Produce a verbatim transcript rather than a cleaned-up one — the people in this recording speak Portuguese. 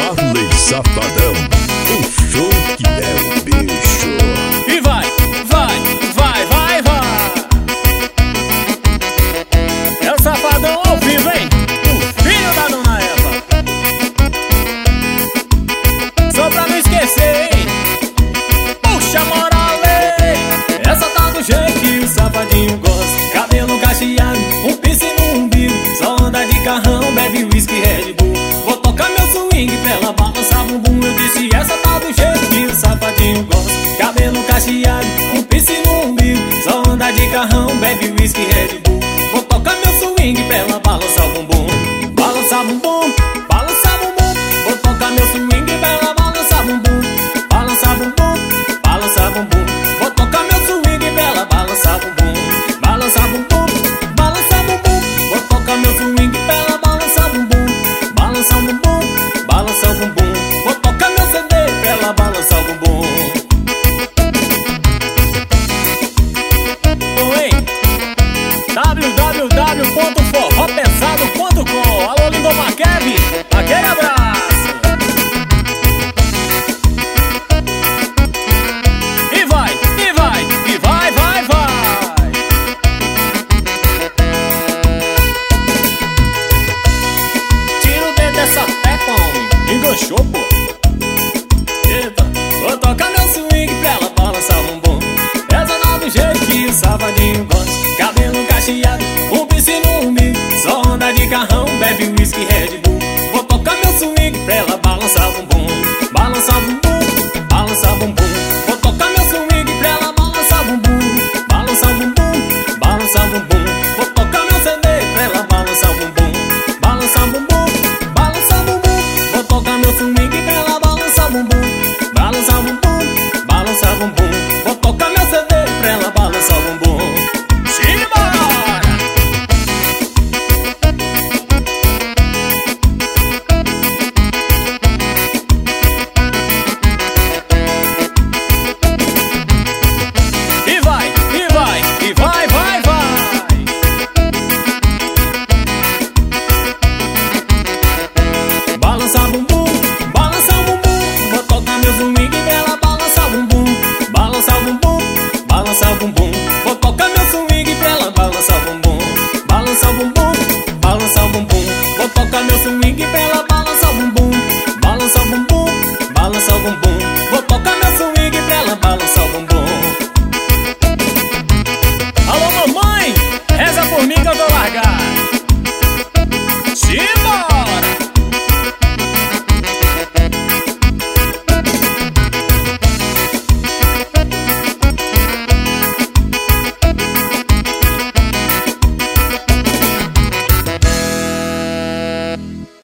Marley Safadão, o show que é o bicho. E vai, vai, vai, vai, vai. É o Safadão ao vivo, hein? O filho da dona Eva. Só pra não esquecer, hein? Puxa, moral, hein? Essa tá do jeito que o Safadinho gosta. Cabelo cacheado, um piercing no umbigo. Só anda de carrão, bebe whisky, Red Bull. Vou tocar meu swing pra ela balançar bumbum. Eu disse, essa tá do jeito que o Safadinho gosta. Cabelo cacheado, um piercing no umbigo. Só anda de carrão, bebe whisky, Red Bull. Vou tocar meu swing pra ela balançar o bumbum. Balançar bumbum, balançar bumbum. Vou tocar meu swing pra ela balançar bumbum. Balançar bumbum, balançar bumbum. Vou tocar meu swing pra ela balançar bumbum. Balançar bumbum, balançar bumbum. Vou tocar meu swing pra ela balançar bumbum. Balançar bumbum, balançar bumbum. Vou tocar meu C D pra ela balançar o bumbum. Oi, w w w ponto forró pesado ponto com. Alô, Lindomar Kevin.